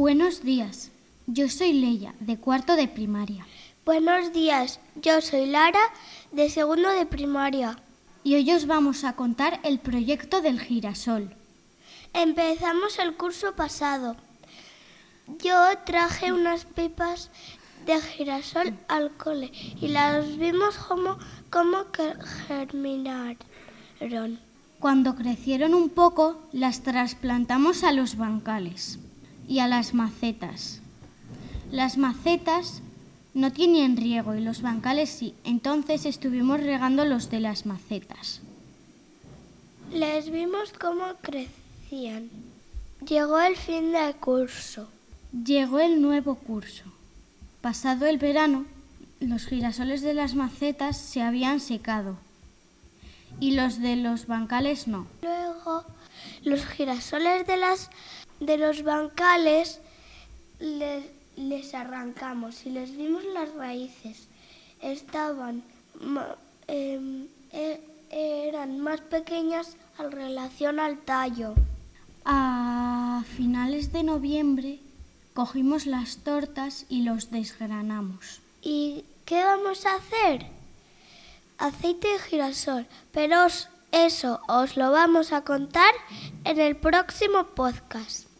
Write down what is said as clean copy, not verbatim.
Buenos días, yo soy Leia, de cuarto de primaria. Buenos días, yo soy Lara, de segundo de primaria. Y hoy os vamos a contar el proyecto del girasol. Empezamos el curso pasado. Yo traje unas pipas de girasol al cole y las vimos como germinaron. Cuando crecieron un poco, las trasplantamos a los bancales y a las macetas. Las macetas no tienen riego y los bancales sí, entonces estuvimos regando los de las macetas. Les vimos cómo crecían. Llegó el fin del curso. Llegó el nuevo curso. Pasado el verano, los girasoles de las macetas se habían secado y los de los bancales no. Luego, los girasoles de los bancales les arrancamos y les vimos las raíces. Eran más pequeñas en relación al tallo. A finales de noviembre cogimos las tortas y los desgranamos. ¿Y qué vamos a hacer? Aceite de girasol, pero eso os lo vamos a contar en el próximo podcast.